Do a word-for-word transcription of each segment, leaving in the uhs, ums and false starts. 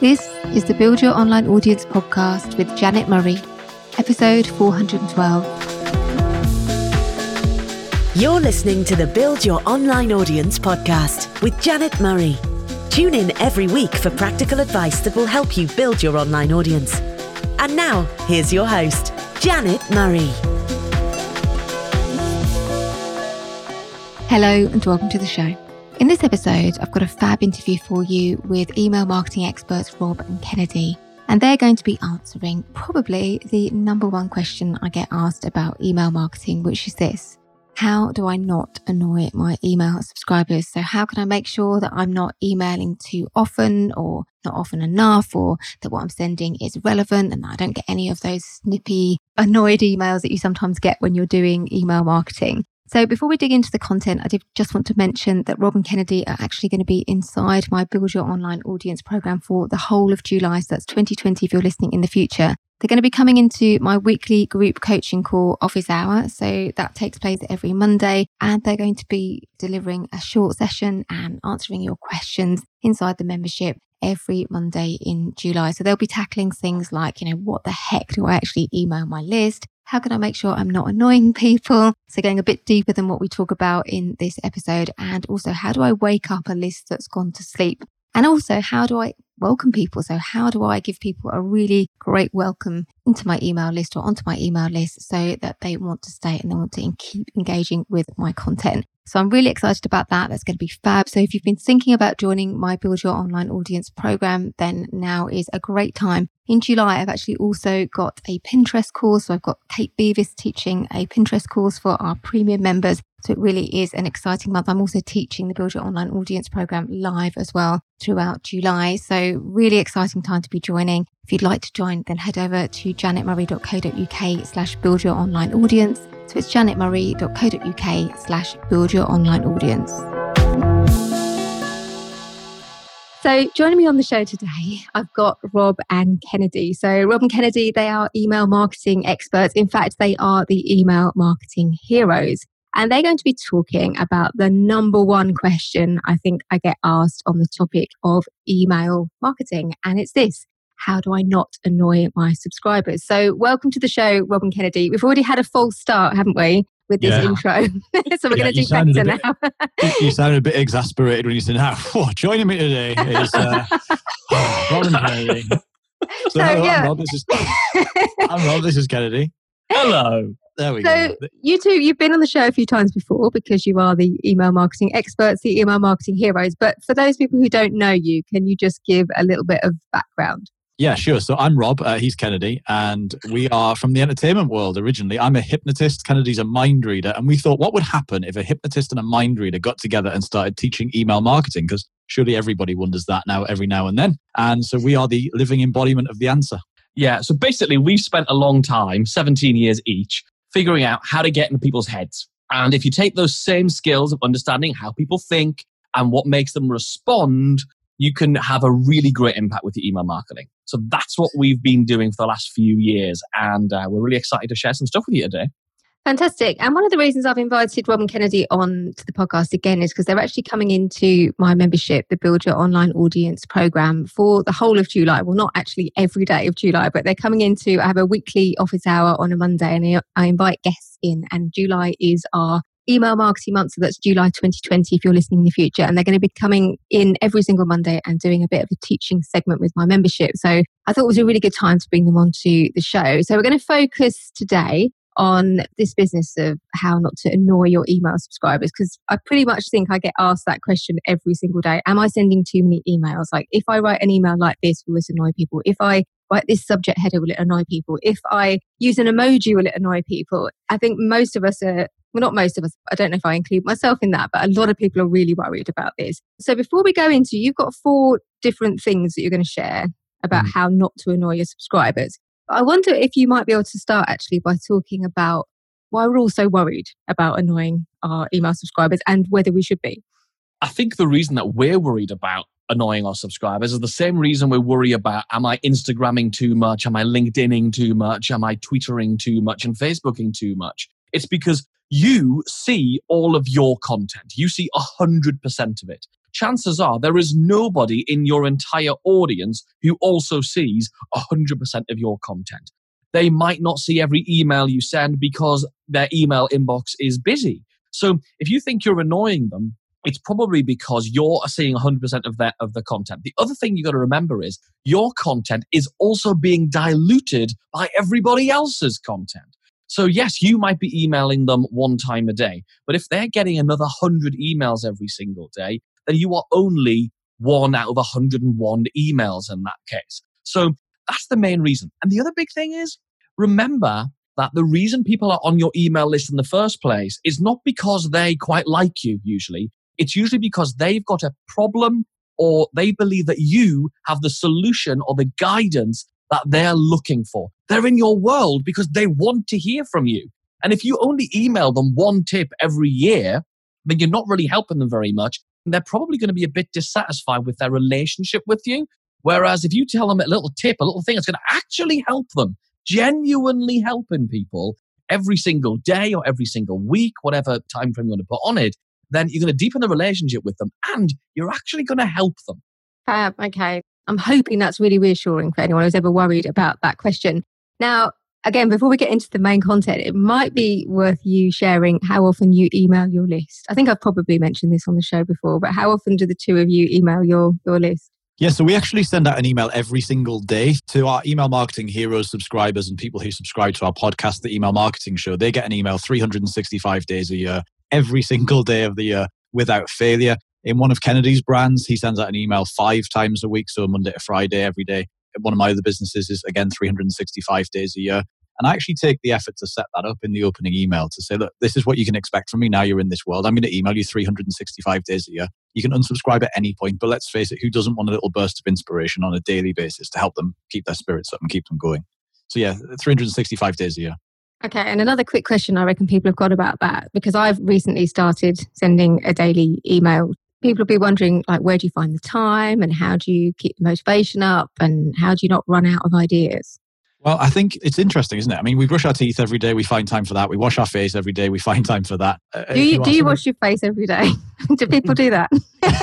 This is the Build Your Online Audience podcast with Janet Murray, episode four hundred twelve. You're listening to the Build Your Online Audience podcast with Janet Murray. Tune in every week for practical advice that will help you build your online audience. And now, here's your host, Janet Murray. Hello and welcome to the show. In this episode, I've got a fab interview for you with email marketing experts Rob and Kennedy, and they're going to be answering probably the number one question I get asked about email marketing, which is this: how do I not annoy my email subscribers? So how can I make sure that I'm not emailing too often or not often enough, or that what I'm sending is relevant and I don't get any of those snippy, annoyed emails that you sometimes get when you're doing email marketing? So before we dig into the content, I did just want to mention that Rob and Kennedy are actually going to be inside my Build Your Online Audience program for the whole of July. So that's twenty twenty if you're listening in the future. They're going to be coming into my weekly group coaching call office hour. So that takes place every Monday, and they're going to be delivering a short session and answering your questions inside the membership every Monday in July. So they'll be tackling things like, you know, what the heck do I actually email my list? How can I make sure I'm not annoying people? So going a bit deeper than what we talk about in this episode. And also, how do I wake up a list that's gone to sleep? And also, how do I welcome people? So how do I give people a really great welcome into my email list or onto my email list so that they want to stay and they want to keep engaging with my content? So I'm really excited about that. That's going to be fab. So if you've been thinking about joining my Build Your Online Audience program, then now is a great time. In July, I've actually also got a Pinterest course. So I've got Kate Beavis teaching a Pinterest course for our premium members. So it really is an exciting month. I'm also teaching the Build Your Online Audience program live as well throughout July. So really exciting time to be joining. If you'd like to join, then head over to janetmurray.co.uk slash build your online audience. So it's janetmurray.co.uk slash build your online audience. So joining me on the show today, I've got Rob and Kennedy. So Rob and Kennedy, they are email marketing experts. In fact, they are the email marketing heroes. And they're going to be talking about the number one question I think I get asked on the topic of email marketing. And it's this: how do I not annoy my subscribers? So welcome to the show, Rob and Kennedy. We've already had a false start, haven't we, with this yeah. intro? So we're yeah, going to do better bit, now. You sounded a bit exasperated when you said, "How oh, joining me today is uh, Rob and Kennedy." So, so hello, yeah. I'm Rob. This is I'm Rob. This is Kennedy. Hello. There we so go. You two, you've been on the show a few times before because you are the email marketing experts, the email marketing heroes. But for those people who don't know you, can you just give a little bit of background? Yeah, sure. So I'm Rob, uh, he's Kennedy, and we are from the entertainment world originally. I'm a hypnotist, Kennedy's a mind reader, and we thought, what would happen if a hypnotist and a mind reader got together and started teaching email marketing? Because surely everybody wonders that now, every now and then. And so we are the living embodiment of the answer. Yeah, so basically we've spent a long time, seventeen years each, figuring out how to get into people's heads. And if you take those same skills of understanding how people think and what makes them respond, you can have a really great impact with your email marketing. So that's what we've been doing for the last few years. And uh, we're really excited to share some stuff with you today. Fantastic. And one of the reasons I've invited Rob and Kennedy on to the podcast again is because they're actually coming into my membership, the Build Your Online Audience program, for the whole of July. Well, not actually every day of July, but they're coming into, I have a weekly office hour on a Monday, and I invite guests in. And July is our email marketing month. So that's July twenty twenty if you're listening in the future. And they're going to be coming in every single Monday and doing a bit of a teaching segment with my membership. So I thought it was a really good time to bring them onto the show. So we're going to focus today on this business of how not to annoy your email subscribers, because I pretty much think I get asked that question every single day. Am I sending too many emails? Like, if I write an email like this, will this annoy people? If I write this subject header, will it annoy people? If I use an emoji, will it annoy people? I think most of us are, well, not most of us, I don't know if I include myself in that, but a lot of people are really worried about this. So before we go into, you've got four different things that you're going to share about mm. how not to annoy your subscribers. I wonder if you might be able to start actually by talking about why we're all so worried about annoying our email subscribers and whether we should be. I think the reason that we're worried about annoying our subscribers is the same reason we worry about, am I Instagramming too much? Am I LinkedIning too much? Am I Twittering too much and Facebooking too much? It's because you see all of your content. You see one hundred percent of it. chances are there is nobody in your entire audience who also sees one hundred percent of your content. They might not see every email you send because their email inbox is busy. So if you think you're annoying them, it's probably because you're seeing one hundred percent of that of the content. The other thing you got to remember is your content is also being diluted by everybody else's content. So yes, you might be emailing them one time a day, but if they're getting another one hundred emails every single day, then you are only one out of one hundred one emails in that case. So that's the main reason. And the other big thing is, remember that the reason people are on your email list in the first place is not because they quite like you usually. It's usually because they've got a problem or they believe that you have the solution or the guidance that they're looking for. They're in your world because they want to hear from you. And if you only email them one tip every year, then you're not really helping them very much. And they're probably going to be a bit dissatisfied with their relationship with you. Whereas if you tell them a little tip, a little thing that's going to actually help them, genuinely helping people every single day or every single week, whatever time frame you want to put on it, then you're going to deepen the relationship with them and you're actually going to help them. Fab, okay. I'm hoping that's really reassuring for anyone who's ever worried about that question. Now, again, before we get into the main content, it might be worth you sharing how often you email your list. I think I've probably mentioned this on the show before, but how often do the two of you email your, your list? Yeah, so we actually send out an email every single day to our Email Marketing Heroes subscribers and people who subscribe to our podcast, The Email Marketing Show. They get an email three hundred sixty-five days a year, every single day of the year without failure. In one of Kennedy's brands, he sends out an email five times a week, so Monday to Friday, every day. One of my other businesses is, again, three hundred sixty-five days a year. And I actually take the effort to set that up in the opening email to say, look, this is what you can expect from me now you're in this world. I'm going to email you three hundred sixty-five days a year. You can unsubscribe at any point, but let's face it, who doesn't want a little burst of inspiration on a daily basis to help them keep their spirits up and keep them going? So yeah, three hundred sixty-five days a year. Okay, and another quick question I reckon people have got about that, because I've recently started sending a daily email. People will be wondering, like, where do you find the time and how do you keep the motivation up and how do you not run out of ideas? Well, I think it's interesting, isn't it? I mean, we brush our teeth every day. We find time for that. We wash our face every day. We find time for that. Uh, do you, you do you wash your face every day? Do people do that?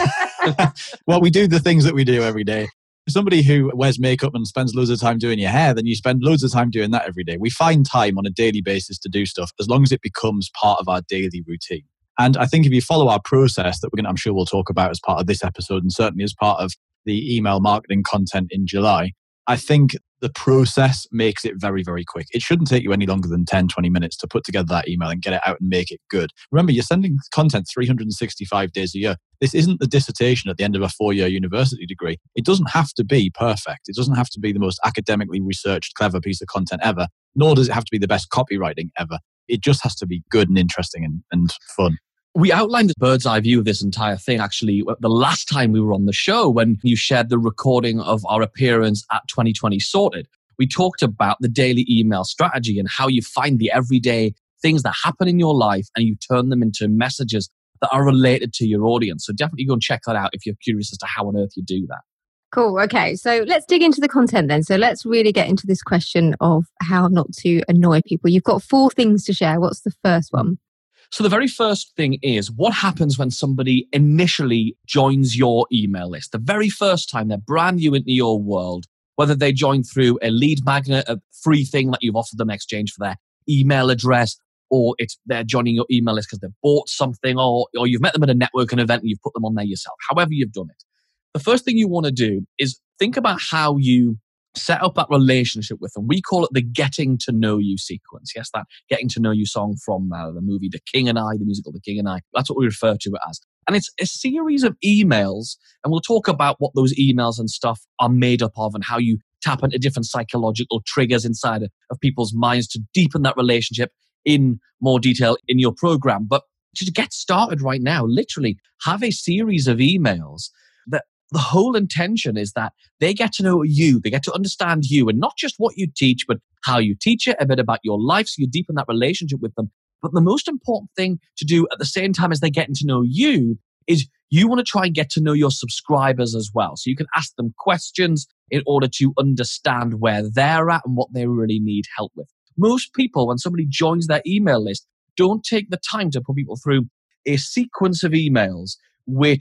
Well, we do the things that we do every day. Somebody who wears makeup and spends loads of time doing your hair, then you spend loads of time doing that every day. We find time on a daily basis to do stuff as long as it becomes part of our daily routine. And I think if you follow our process that we're going to, I'm sure we'll talk about as part of this episode and certainly as part of the email marketing content in July, I think the process makes it very, very quick. It shouldn't take you any longer than ten, twenty minutes to put together that email and get it out and make it good. Remember, you're sending content three hundred sixty-five days a year. This isn't the dissertation at the end of a four-year university degree. It doesn't have to be perfect. It doesn't have to be the most academically researched, clever piece of content ever, nor does it have to be the best copywriting ever. It just has to be good and interesting and, and fun. We outlined the bird's eye view of this entire thing, actually, the last time we were on the show when you shared the recording of our appearance at twenty twenty Sorted. We talked about the daily email strategy and how you find the everyday things that happen in your life and you turn them into messages that are related to your audience. So definitely go and check that out if you're curious as to how on earth you do that. Cool. Okay. So let's dig into the content then. So let's really get into this question of how not to annoy people. You've got four things to share. What's the first one? So the very first thing is, what happens when somebody initially joins your email list? The very first time they're brand new into your world, whether they join through a lead magnet, a free thing that you've offered them in exchange for their email address, or it's they're joining your email list because they've bought something, or, or you've met them at a networking event and you've put them on there yourself, however you've done it. The first thing you want to do is think about how you set up that relationship with them. We call it the getting to know you sequence. Yes, that getting to know you song from uh, the movie The King and I, the musical The King and I. That's what we refer to it as. And it's a series of emails, and we'll talk about what those emails and stuff are made up of and how you tap into different psychological triggers inside of, of people's minds to deepen that relationship in more detail in your program. But to get started right now, literally have a series of emails that the whole intention is that they get to know you, they get to understand you, and not just what you teach, but how you teach it, a bit about your life, so you deepen that relationship with them. But the most important thing to do at the same time as they're getting to know you is you want to try and get to know your subscribers as well. So you can ask them questions in order to understand where they're at and what they really need help with. Most people, when somebody joins their email list, don't take the time to put people through a sequence of emails which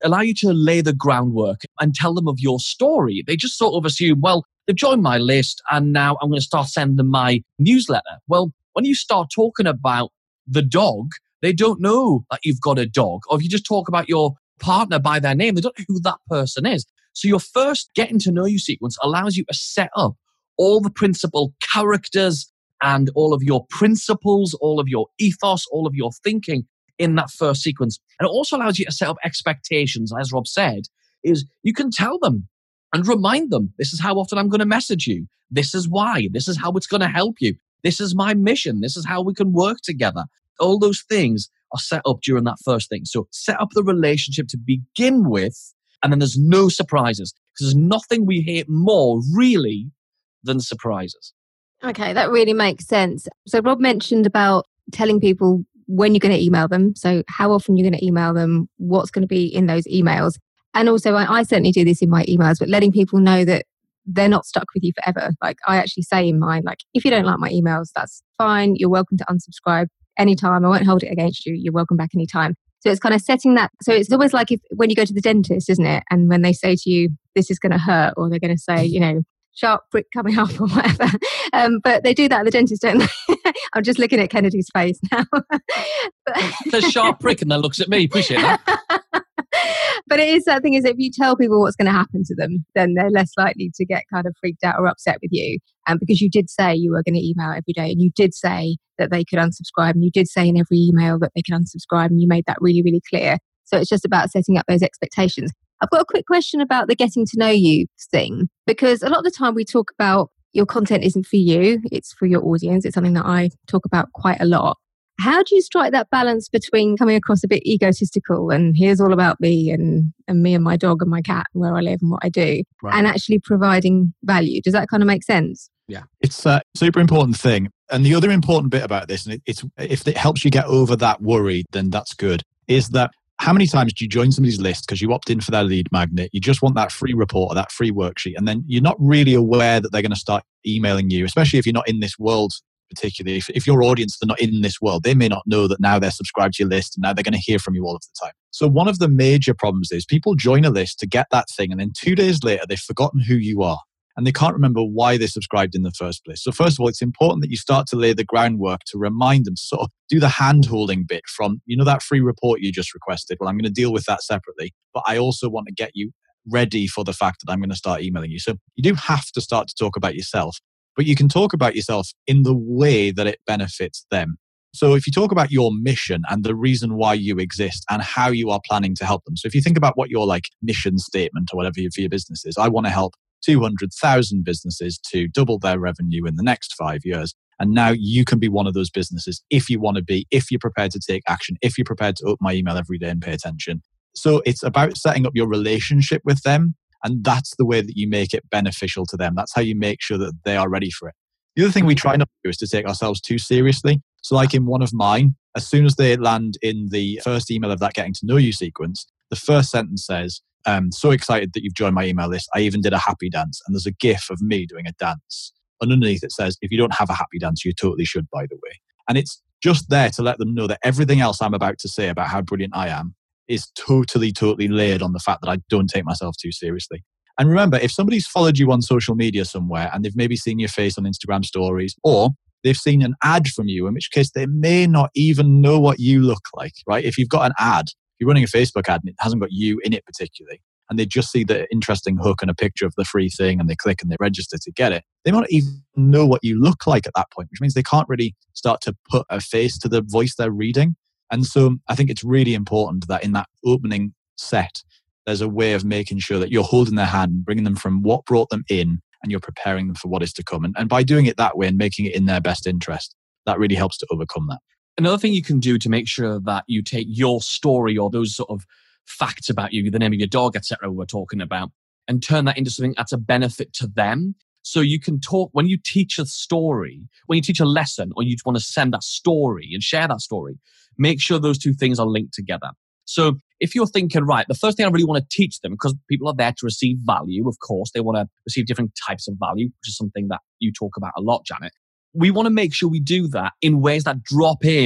allow you to lay the groundwork and tell them of your story. They just sort of assume, well, they've joined my list and now I'm going to start sending them my newsletter. Well, when you start talking about the dog, they don't know that you've got a dog. Or if you just talk about your partner by their name, they don't know who that person is. So your first getting to know you sequence allows you to set up all the principal characters and all of your principles, all of your ethos, all of your thinking in that first sequence. And it also allows you to set up expectations, as Rob said, is you can tell them and remind them, this is how often I'm going to message you. This is why. This is how it's going to help you. This is my mission. This is how we can work together. All those things are set up during that first thing. So set up the relationship to begin with, and then there's no surprises. Because there's nothing we hate more, really, than surprises. Okay, that really makes sense. So Rob mentioned about telling people when you're going to email them. So how often you're going to email them, what's going to be in those emails. And also, I, I certainly do this in my emails, but letting people know that they're not stuck with you forever. Like I actually say in mine, like, if you don't like my emails, that's fine. You're welcome to unsubscribe anytime. I won't hold it against you. You're welcome back anytime. So it's kind of setting that. So it's always like if when you go to the dentist, isn't it? And when they say to you, this is going to hurt, or they're going to say, you know, sharp prick coming up or whatever. Um, but they do that at the dentist, don't they? I'm just looking at Kennedy's face now. There's sharp prick and then looks at me. Appreciate that. But it is that thing is if you tell people what's going to happen to them, then they're less likely to get kind of freaked out or upset with you. And um, because you did say you were going to email every day, and you did say that they could unsubscribe, and you did say in every email that they could unsubscribe, and you made that really, really clear. So it's just about setting up those expectations. I've got a quick question about the getting to know you thing, because a lot of the time we talk about your content isn't for you, it's for your audience. It's something that I talk about quite a lot. How do you strike that balance between coming across a bit egotistical and here's all about me and, and me and my dog and my cat and where I live and what I do, right, and actually providing value? Does that kind of make sense? Yeah, it's a super important thing. And the other important bit about this, and it, it's if it helps you get over that worry, then that's good, is that how many times do you join somebody's list because you opt in for their lead magnet? You just want that free report or that free worksheet, and then you're not really aware that they're going to start emailing you, especially if you're not in this world. Particularly if, if your audience are not in this world, they may not know that now they're subscribed to your list and now they're going to hear from you all of the time. So one of the major problems is people join a list to get that thing, and then two days later they've forgotten who you are and they can't remember why they subscribed in the first place. So first of all, it's important that you start to lay the groundwork to remind them to sort of do the hand-holding bit from, you know, that free report you just requested. Well, I'm going to deal with that separately, but I also want to get you ready for the fact that I'm going to start emailing you. So you do have to start to talk about yourself. But you can talk about yourself in the way that it benefits them. So if you talk about your mission and the reason why you exist and how you are planning to help them. So if you think about what your like mission statement or whatever for your business is, I want to help two hundred thousand businesses to double their revenue in the next five years. And now you can be one of those businesses if you want to be, if you're prepared to take action, if you're prepared to open my email every day and pay attention. So it's about setting up your relationship with them. And that's the way that you make it beneficial to them. That's how you make sure that they are ready for it. The other thing we try not to do is to take ourselves too seriously. So like in one of mine, as soon as they land in the first email of that getting to know you sequence, the first sentence says, I'm so excited that you've joined my email list. I even did a happy dance. And there's a GIF of me doing a dance. And underneath it says, if you don't have a happy dance, you totally should, by the way. And it's just there to let them know that everything else I'm about to say about how brilliant I am is totally, totally layered on the fact that I don't take myself too seriously. And remember, if somebody's followed you on social media somewhere and they've maybe seen your face on Instagram stories, or they've seen an ad from you, in which case they may not even know what you look like, right? If you've got an ad, you're running a Facebook ad and it hasn't got you in it particularly, and they just see the interesting hook and a picture of the free thing and they click and they register to get it, they might not even know what you look like at that point, which means they can't really start to put a face to the voice they're reading. And so I think it's really important that in that opening set, there's a way of making sure that you're holding their hand, bringing them from what brought them in, and you're preparing them for what is to come. And, and by doing it that way and making it in their best interest, that really helps to overcome that. Another thing you can do to make sure that you take your story or those sort of facts about you, the name of your dog, et cetera, we're talking about, and turn that into something that's a benefit to them. So you can talk, when you teach a story, when you teach a lesson, or you want to send that story and share that story, make sure those two things are linked together. So if you're thinking, right, the first thing I really want to teach them, because people are there to receive value, of course, they want to receive different types of value, which is something that you talk about a lot, Janet. We want to make sure we do that in ways that drop in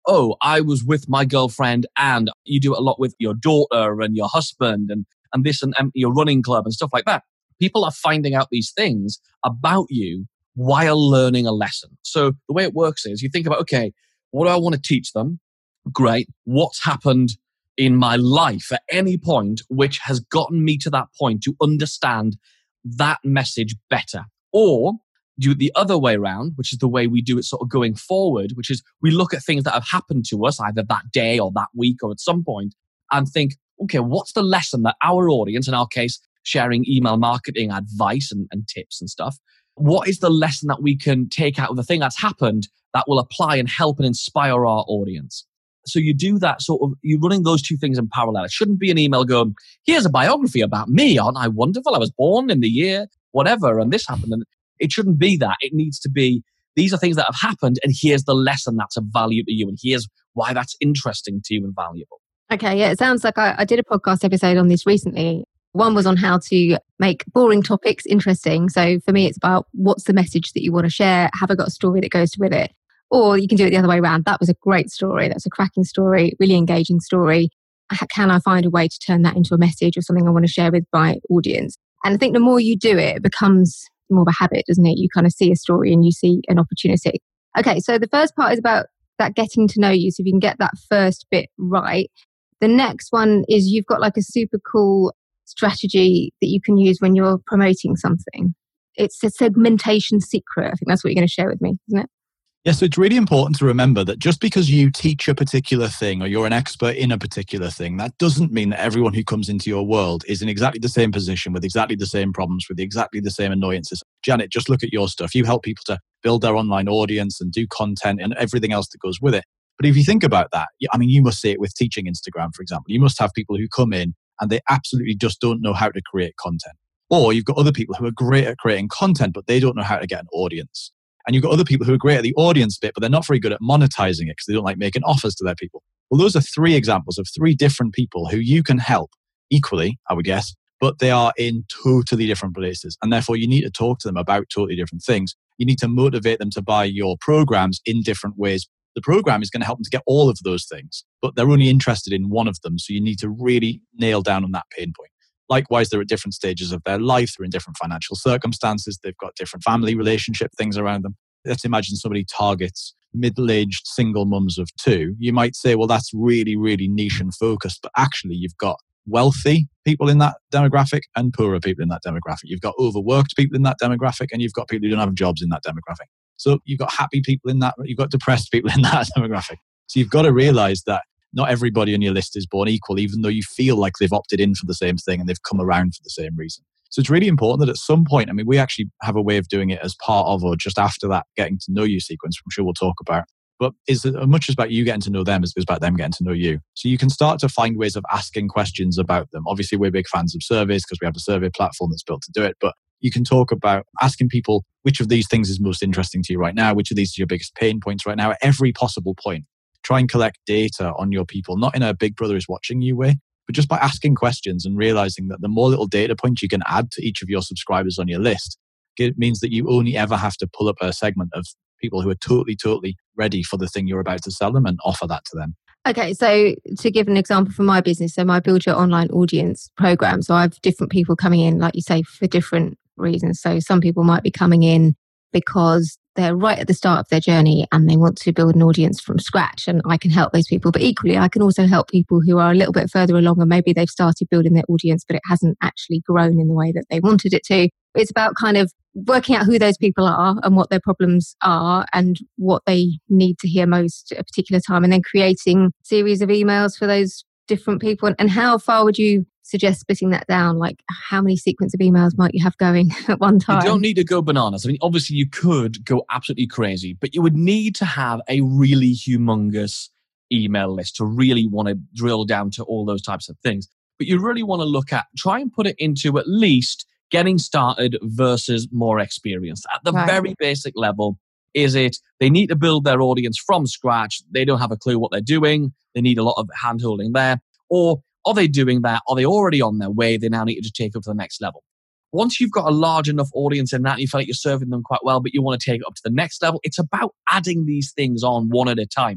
oh, I was with my girlfriend, and you do it a lot with your daughter and your husband and, and this and, and your running club and stuff like that. People are finding out these things about you while learning a lesson. So the way it works is you think about, okay, what do I want to teach them? Great. What's happened in my life at any point which has gotten me to that point to understand that message better? Or do it the other way around, which is the way we do it sort of going forward, which is we look at things that have happened to us either that day or that week or at some point and think, okay, what's the lesson that our audience, in our case, sharing email marketing advice and, and tips and stuff, what is the lesson that we can take out of the thing that's happened that will apply and help and inspire our audience? So you do that sort of, you're running those two things in parallel. It shouldn't be an email going, here's a biography about me. Aren't I wonderful? I was born in the year, whatever, and this happened. And it shouldn't be that. It needs to be, these are things that have happened, and here's the lesson that's of value to you, and here's why that's interesting to you and valuable. Okay, yeah, it sounds like I, I did a podcast episode on this recently. One was on how to make boring topics interesting. So for me, it's about what's the message that you want to share? Have I got a story that goes with it? Or you can do it the other way around. That was a great story. That's a cracking story, really engaging story. Can I find a way to turn that into a message or something I want to share with my audience? And I think the more you do it, it becomes more of a habit, doesn't it? You kind of see a story and you see an opportunity. Okay, so the first part is about that getting to know you. So if you can get that first bit right. The next one is you've got like a super cool strategy that you can use when you're promoting something. It's a segmentation secret. I think that's what you're going to share with me, isn't it? Yes, so it's really important to remember that just because you teach a particular thing or you're an expert in a particular thing, that doesn't mean that everyone who comes into your world is in exactly the same position with exactly the same problems, with exactly the same annoyances. Janet, just look at your stuff. You help people to build their online audience and do content and everything else that goes with it. But if you think about that, I mean, you must see it with teaching Instagram, for example. You must have people who come in and they absolutely just don't know how to create content. Or you've got other people who are great at creating content, but they don't know how to get an audience. And you've got other people who are great at the audience bit, but they're not very good at monetizing it because they don't like making offers to their people. Well, those are three examples of three different people who you can help equally, I would guess, but they are in totally different places. And therefore, you need to talk to them about totally different things. You need to motivate them to buy your programs in different ways. The program is going to help them to get all of those things, but they're only interested in one of them. So you need to really nail down on that pain point. Likewise, they're at different stages of their life. They're in different financial circumstances. They've got different family relationship things around them. Let's imagine somebody targets middle-aged single mums of two. You might say, well, that's really, really niche and focused. But actually, you've got wealthy people in that demographic and poorer people in that demographic. You've got overworked people in that demographic, and you've got people who don't have jobs in that demographic. So you've got happy people in that. You've got depressed people in that demographic. So you've got to realize that not everybody on your list is born equal, even though you feel like they've opted in for the same thing and they've come around for the same reason. So it's really important that at some point, I mean, we actually have a way of doing it as part of or just after that getting to know you sequence, which I'm sure we'll talk about. But it's as much as about you getting to know them as it is about them getting to know you. So you can start to find ways of asking questions about them. Obviously, we're big fans of surveys because we have a survey platform that's built to do it. But you can talk about asking people which of these things is most interesting to you right now, which of these are your biggest pain points right now at every possible point. Try and collect data on your people, not in a big brother is watching you way, but just by asking questions and realizing that the more little data points you can add to each of your subscribers on your list, it means that you only ever have to pull up a segment of people who are totally, totally ready for the thing you're about to sell them and offer that to them. Okay, so to give an example from my business, so my Build Your Online Audience program, so I have different people coming in, like you say, for different reasons. So some people might be coming in because they're right at the start of their journey and they want to build an audience from scratch, and I can help those people. But equally, I can also help people who are a little bit further along and maybe they've started building their audience, but it hasn't actually grown in the way that they wanted it to. It's about kind of working out who those people are and what their problems are and what they need to hear most at a particular time, and then creating a series of emails for those different people. And how far would you suggest splitting that down? Like, how many sequence of emails might you have going at one time? You don't need to go bananas. I mean, obviously you could go absolutely crazy, but you would need to have a really humongous email list to really want to drill down to all those types of things. But you really want to look at, try and put it into at least getting started versus more experienced. At the right. very basic level, is it they need to build their audience from scratch? They don't have a clue what they're doing. They need a lot of hand-holding there. Or are they doing that? Are they already on their way? They now need to just take it to the next level. Once you've got a large enough audience in that, and you feel like you're serving them quite well, but you want to take it up to the next level, it's about adding these things on one at a time.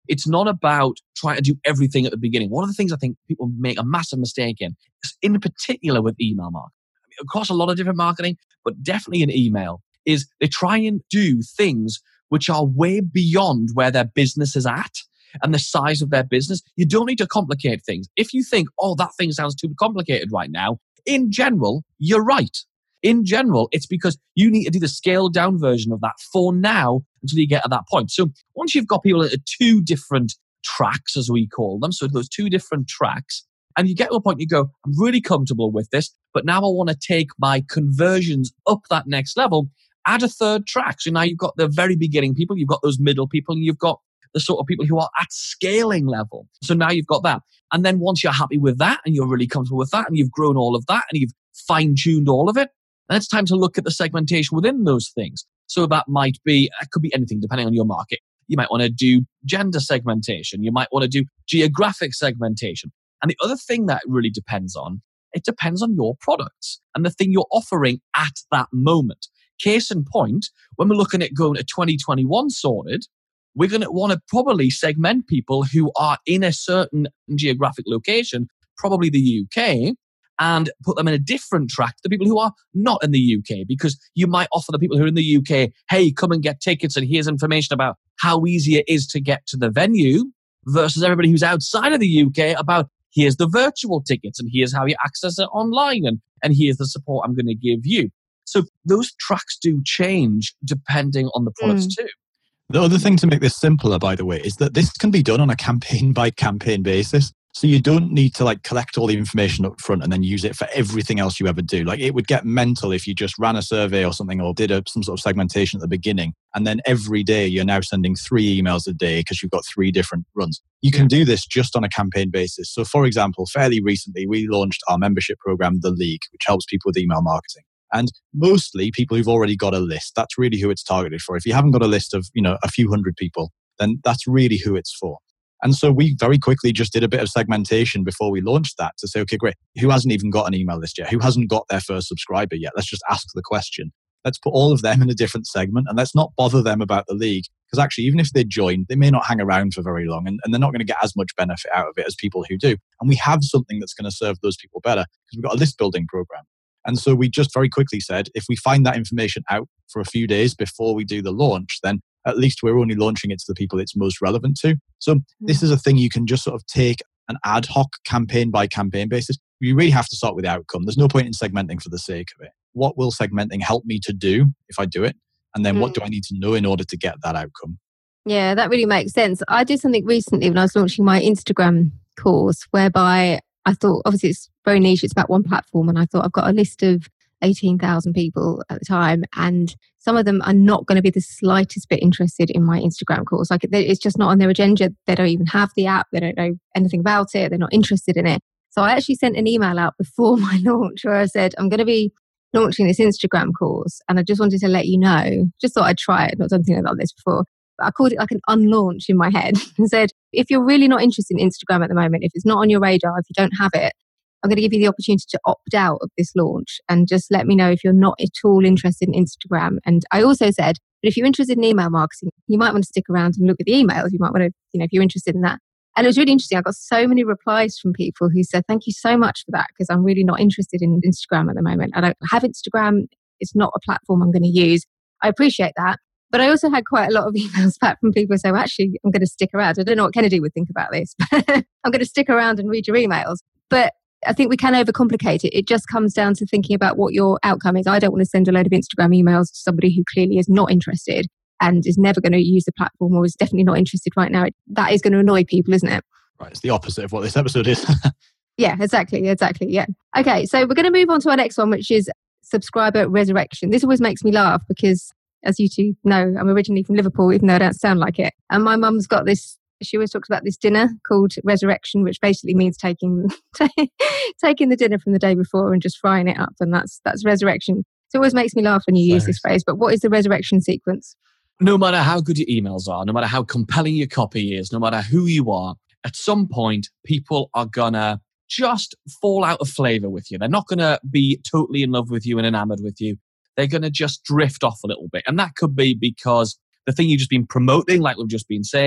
It's not about trying to do everything at the beginning. One of the things I think people make a massive mistake in, in particular with email marketing, I mean, across a lot of different marketing, but definitely in email, is they try and do things which are way beyond where their business is at and the size of their business. You don't need to complicate things. If you think, oh, that thing sounds too complicated right now, in general, you're right. In general, it's because you need to do the scaled down version of that for now until you get to that point. So once you've got people at two different tracks, as we call them, so those two different tracks, and you get to a point you go, I'm really comfortable with this, but now I want to take my conversions up that next level, add a third track. So now you've got the very beginning people, you've got those middle people, and you've got the sort of people who are at scaling level. So now you've got that. And then once you're happy with that and you're really comfortable with that and you've grown all of that and you've fine-tuned all of it, then it's time to look at the segmentation within those things. So that might be, it could be anything depending on your market. You might want to do gender segmentation. You might want to do geographic segmentation. And the other thing that really depends on, it depends on your products and the thing you're offering at that moment. Case in point, when we're looking at going to twenty twenty-one sorted, we're going to want to probably segment people who are in a certain geographic location, probably the U K, and put them in a different track to the people who are not in the U K, because you might offer the people who are in the U K, hey, come and get tickets and here's information about how easy it is to get to the venue, versus everybody who's outside of the U K about here's the virtual tickets and here's how you access it online and, and here's the support I'm going to give you. So those tracks do change depending on the products mm. too. The other thing to make this simpler, by the way, is that this can be done on a campaign by campaign basis. So you don't need to like collect all the information up front and then use it for everything else you ever do. Like it would get mental if you just ran a survey or something or did a, some sort of segmentation at the beginning. And then every day you're now sending three emails a day because you've got three different runs. You can do this just on a campaign basis. So for example, fairly recently, we launched our membership program, The League, which helps people with email marketing. And mostly people who've already got a list, that's really who it's targeted for. If you haven't got a list of, you know, a few hundred people, then that's really who it's for. And so we very quickly just did a bit of segmentation before we launched that to say, okay, great, who hasn't even got an email list yet? Who hasn't got their first subscriber yet? Let's just ask the question. Let's put all of them in a different segment and let's not bother them about the league. Because actually, even if they join, they may not hang around for very long and, and they're not going to get as much benefit out of it as people who do. And we have something that's going to serve those people better because we've got a list building program. And so we just very quickly said, if we find that information out for a few days before we do the launch, then at least we're only launching it to the people it's most relevant to. So mm-hmm. this is a thing you can just sort of take an ad hoc campaign by campaign basis. You really have to start with the outcome. There's no point in segmenting for the sake of it. What will segmenting help me to do if I do it? And then mm-hmm. what do I need to know in order to get that outcome? Yeah, that really makes sense. I did something recently when I was launching my Instagram course whereby I thought, obviously it's very niche, it's about one platform, and I thought I've got a list of eighteen thousand people at the time, and some of them are not going to be the slightest bit interested in my Instagram course. Like it's just not on their agenda. They don't even have the app. They don't know anything about it. They're not interested in it. So I actually sent an email out before my launch where I said, I'm going to be launching this Instagram course and I just wanted to let you know, just thought I'd try it, not done anything like this before. But I called it like an unlaunch in my head and said, if you're really not interested in Instagram at the moment, if it's not on your radar, if you don't have it, I'm going to give you the opportunity to opt out of this launch and just let me know if you're not at all interested in Instagram. And I also said, but if you're interested in email marketing, you might want to stick around and look at the emails. You might want to, you know, if you're interested in that. And it was really interesting. I got so many replies from people who said, thank you so much for that, because I'm really not interested in Instagram at the moment. I don't have Instagram. It's not a platform I'm going to use. I appreciate that. But I also had quite a lot of emails back from people who say, well, actually, I'm going to stick around. I don't know what Kennedy would think about this, but I'm going to stick around and read your emails. But I think we can overcomplicate it. It just comes down to thinking about what your outcome is. I don't want to send a load of Instagram emails to somebody who clearly is not interested and is never going to use the platform or is definitely not interested right now. That is going to annoy people, isn't it? Right. It's the opposite of what this episode is. Yeah, exactly. Exactly. Yeah. Okay. So we're going to move on to our next one, which is subscriber resurrection. This always makes me laugh because, as you two know, I'm originally from Liverpool, even though I don't sound like it. And my mum's got this, she always talks about this dinner called Resurrection, which basically means taking taking the dinner from the day before and just frying it up. And that's that's resurrection. So it always makes me laugh when you Sorry. use this phrase. But what is the resurrection sequence? No matter how good your emails are, no matter how compelling your copy is, no matter who you are, at some point, people are going to just fall out of flavor with you. They're not going to be totally in love with you and enamored with you. They're going to just drift off a little bit. And that could be because the thing you've just been promoting, like we've just been saying,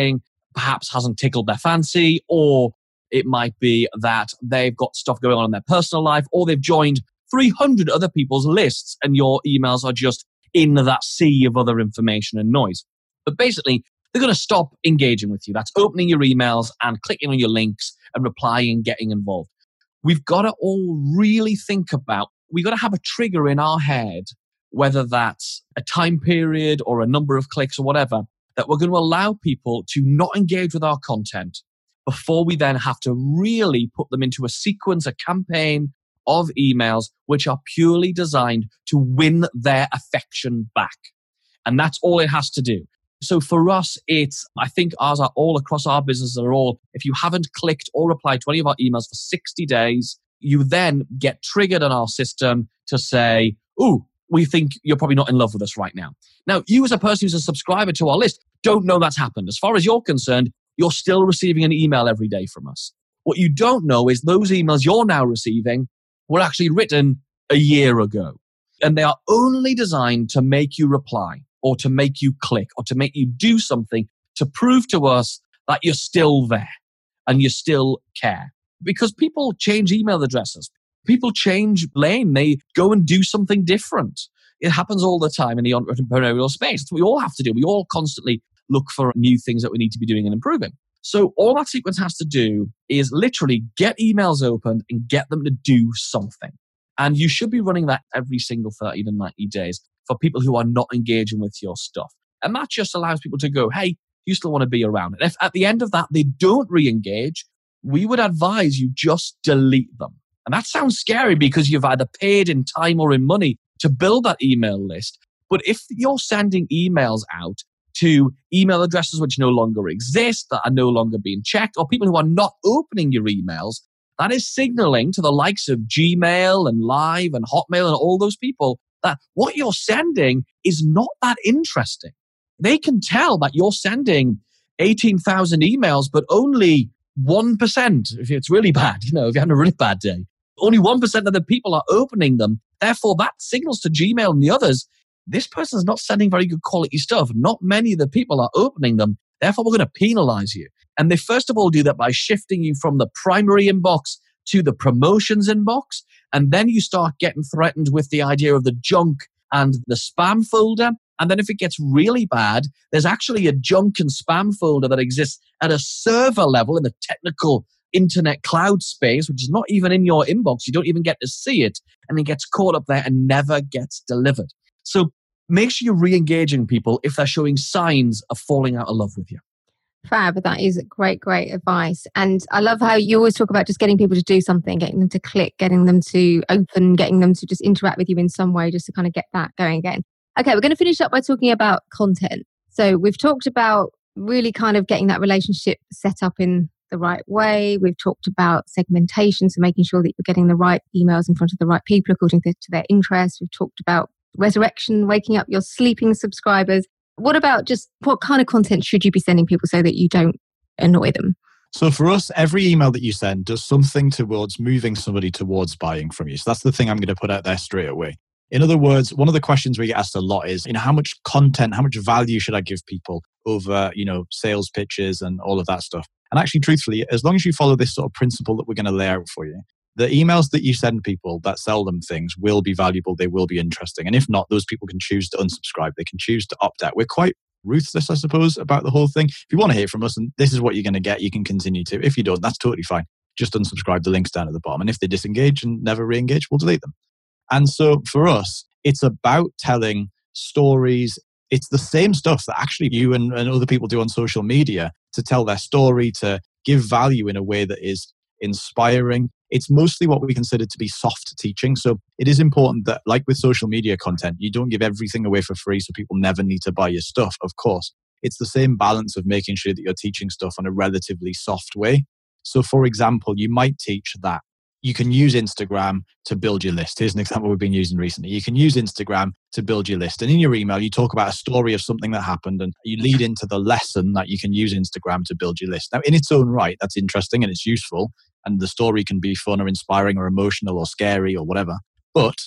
perhaps hasn't tickled their fancy, or it might be that they've got stuff going on in their personal life, or they've joined three hundred other people's lists and your emails are just in that sea of other information and noise. But basically, they're going to stop engaging with you. That's opening your emails and clicking on your links and replying and getting involved. We've got to all really think about, we've got to have a trigger in our head, whether that's a time period or a number of clicks or whatever, that we're going to allow people to not engage with our content before we then have to really put them into a sequence, a campaign of emails which are purely designed to win their affection back. And that's all it has to do. So for us, it's, I think ours are all across our business are all, if you haven't clicked or replied to any of our emails for sixty days, you then get triggered on our system to say, ooh, we think you're probably not in love with us right now. Now, you as a person who's a subscriber to our list don't know that's happened. As far as you're concerned, you're still receiving an email every day from us. What you don't know is those emails you're now receiving were actually written a year ago. And they are only designed to make you reply or to make you click or to make you do something to prove to us that you're still there and you still care. Because people change email addresses. People change lane. They go and do something different. It happens all the time in the entrepreneurial space. That's what we all have to do. We all constantly look for new things that we need to be doing and improving. So all that sequence has to do is literally get emails opened and get them to do something. And you should be running that every single thirty to ninety days for people who are not engaging with your stuff. And that just allows people to go, hey, you still want to be around. And if at the end of that, they don't re-engage, we would advise you just delete them. And that sounds scary because you've either paid in time or in money to build that email list. But if you're sending emails out to email addresses which no longer exist, that are no longer being checked, or people who are not opening your emails, that is signaling to the likes of Gmail and Live and Hotmail and all those people that what you're sending is not that interesting. They can tell that you're sending eighteen thousand emails, but only one percent, if it's really bad, you know, if you're having a really bad day, only one percent of the people are opening them. Therefore, that signals to Gmail and the others, this person's not sending very good quality stuff. Not many of the people are opening them. Therefore, we're going to penalize you. And they first of all do that by shifting you from the primary inbox to the promotions inbox. And then you start getting threatened with the idea of the junk and the spam folder. And then if it gets really bad, there's actually a junk and spam folder that exists at a server level in the technical internet cloud space, which is not even in your inbox. You don't even get to see it. And it gets caught up there and never gets delivered. So make sure you're re-engaging people if they're showing signs of falling out of love with you. Fab, that is great, great advice. And I love how you always talk about just getting people to do something, getting them to click, getting them to open, getting them to just interact with you in some way, just to kind of get that going again. Okay, we're going to finish up by talking about content. So we've talked about really kind of getting that relationship set up in the right way. We've talked about segmentation, so making sure that you're getting the right emails in front of the right people according to, to their interests. We've talked about resurrection, waking up your sleeping subscribers. What about just what kind of content should you be sending people so that you don't annoy them? So for us, every email that you send does something towards moving somebody towards buying from you. So that's the thing I'm going to put out there straight away. In other words, one of the questions we get asked a lot is, you know, how much content, how much value should I give people over, you know, sales pitches and all of that stuff? And actually, truthfully, as long as you follow this sort of principle that we're going to lay out for you, the emails that you send people that sell them things will be valuable. They will be interesting. And if not, those people can choose to unsubscribe. They can choose to opt out. We're quite ruthless, I suppose, about the whole thing. If you want to hear from us and this is what you're going to get, you can continue to. If you don't, that's totally fine. Just unsubscribe. The link's down at the bottom. And if they disengage and never re-engage, we'll delete them. And so for us, it's about telling stories. It's the same stuff that actually you and, and other people do on social media to tell their story, to give value in a way that is inspiring. It's mostly what we consider to be soft teaching. So it is important that, like with social media content, you don't give everything away for free so people never need to buy your stuff, of course. It's the same balance of making sure that you're teaching stuff in a relatively soft way. So for example, you might teach that you can use Instagram to build your list. Here's an example we've been using recently. You can use Instagram to build your list. And in your email, you talk about a story of something that happened and you lead into the lesson that you can use Instagram to build your list. Now, in its own right, that's interesting and it's useful. And the story can be fun or inspiring or emotional or scary or whatever. But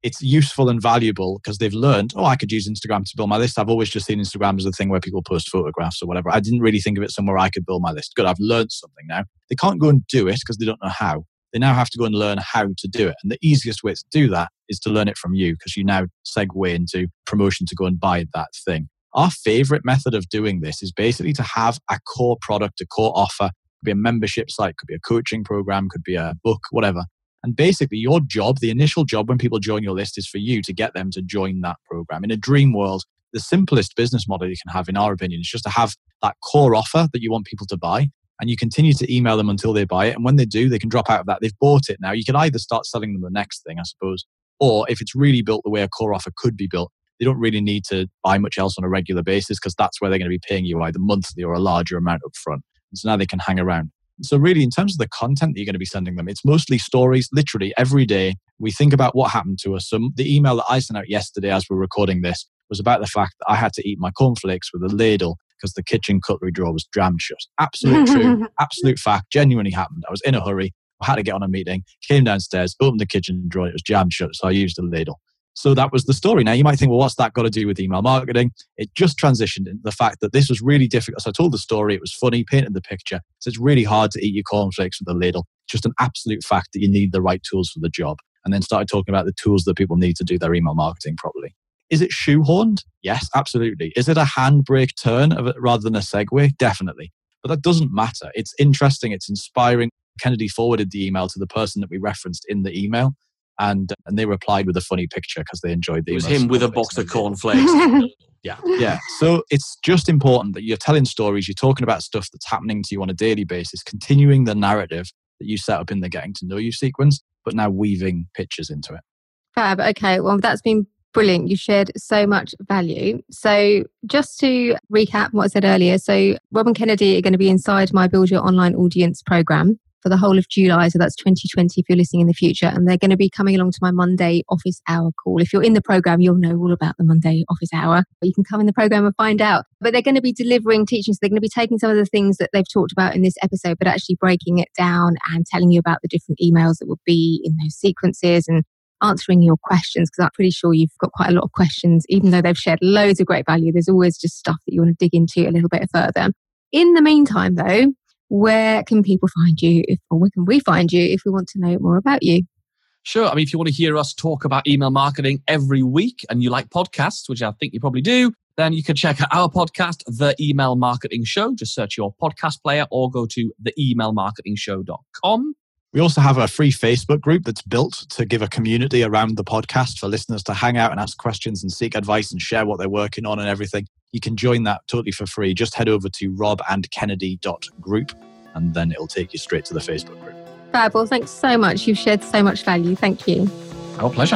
it's useful and valuable because they've learned, oh, I could use Instagram to build my list. I've always just seen Instagram as a thing where people post photographs or whatever. I didn't really think of it somewhere I could build my list. Good, I've learned something now. They can't go and do it because they don't know how. They now have to go and learn how to do it. And the easiest way to do that is to learn it from you, because you now segue into promotion to go and buy that thing. Our favorite method of doing this is basically to have a core product, a core offer. Could be a membership site, could be a coaching program, could be a book, whatever. And basically your job, the initial job when people join your list, is for you to get them to join that program. In a dream world, the simplest business model you can have, in our opinion, is just to have that core offer that you want people to buy. And you continue to email them until they buy it. And when they do, they can drop out of that. They've bought it now. You can either start selling them the next thing, I suppose, or if it's really built the way a core offer could be built, they don't really need to buy much else on a regular basis, because that's where they're going to be paying you either monthly or a larger amount up front. And so now they can hang around. So really, in terms of the content that you're going to be sending them, it's mostly stories. Literally every day, we think about what happened to us. So the email that I sent out yesterday as we're recording this was about the fact that I had to eat my cornflakes with a ladle because the kitchen cutlery drawer was jammed shut. Absolute true, absolute fact, genuinely happened. I was in a hurry. I had to get on a meeting, came downstairs, opened the kitchen drawer, it was jammed shut, so I used a ladle. So that was the story. Now, you might think, well, what's that got to do with email marketing? It just transitioned into the fact that this was really difficult. So I told the story, it was funny, painted the picture. So it's really hard to eat your cornflakes with a ladle. Just an absolute fact that you need the right tools for the job. And then started talking about the tools that people need to do their email marketing properly. Is it shoehorned? Yes, absolutely. Is it a handbrake turn of it rather than a segue? Definitely. But that doesn't matter. It's interesting. It's inspiring. Kennedy forwarded the email to the person that we referenced in the email. And and they replied with a funny picture because they enjoyed the email. It was him with a box of cornflakes. yeah. Yeah. So it's just important that you're telling stories, you're talking about stuff that's happening to you on a daily basis, continuing the narrative that you set up in the getting to know you sequence, but now weaving pictures into it. Fab. Okay. Well, that's been brilliant. You shared so much value. So just to recap what I said earlier, so Rob and Kennedy are going to be inside my Build Your Online Audience program for the whole of July. So that's twenty twenty if you're listening in the future. And they're going to be coming along to my Monday office hour call. If you're in the program, you'll know all about the Monday office hour. But you can come in the program and find out. But they're going to be delivering teaching. So they're going to be taking some of the things that they've talked about in this episode, but actually breaking it down and telling you about the different emails that will be in those sequences and answering your questions, because I'm pretty sure you've got quite a lot of questions. Even though they've shared loads of great value, there's always just stuff that you want to dig into a little bit further. In the meantime, though, where can people find you, if, or where can we find you if we want to know more about you? Sure. I mean, if you want to hear us talk about email marketing every week and you like podcasts, which I think you probably do, then you can check out our podcast, The Email Marketing Show. Just search your podcast player or go to the email marketing show dot com. We also have a free Facebook group that's built to give a community around the podcast for listeners to hang out and ask questions and seek advice and share what they're working on and everything. You can join that totally for free. Just head over to rob and kennedy dot group and then it'll take you straight to the Facebook group. Fab. Well, thanks so much. You've shared so much value. Thank you. Our pleasure.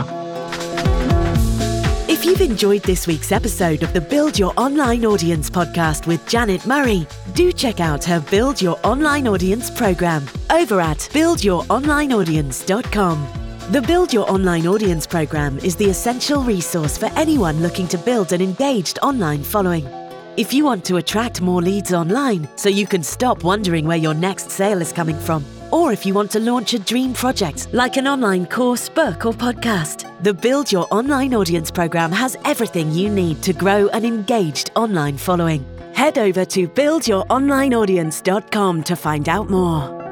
If you've enjoyed this week's episode of the Build Your Online Audience podcast with Janet Murray, do check out her Build Your Online Audience program over at build your online audience dot com. The Build Your Online Audience program is the essential resource for anyone looking to build an engaged online following. If you want to attract more leads online so you can stop wondering where your next sale is coming from, or if you want to launch a dream project like an online course, book, or podcast, the Build Your Online Audience program has everything you need to grow an engaged online following. Head over to build your online audience dot com to find out more.